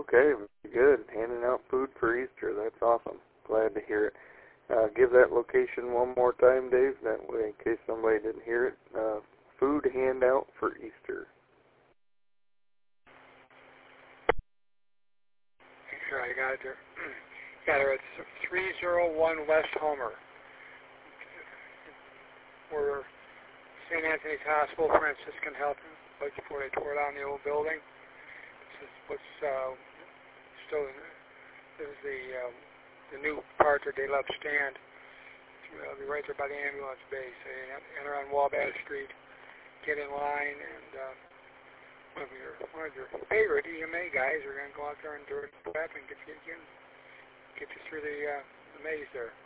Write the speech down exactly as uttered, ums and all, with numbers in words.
Okay, very good. Handing out food for Easter. That's awesome. Glad to hear it. Uh, give that location one more time, Dave, that way in case somebody didn't hear it. Uh, food handout for Easter. Sure, I got it there. Got it. It's three oh one West Homer. We're Saint Anthony's Hospital, Franciscan Health, right before they tore down the old building. This is what's uh, still in, this is the uh, the new part that they love stand. It'll be right there by the ambulance base. So you enter on Wabash Street, get in line, and uh, one of your one of your favorite E M A guys are going to go out there and do a prep and get you get you through the uh, the maze there.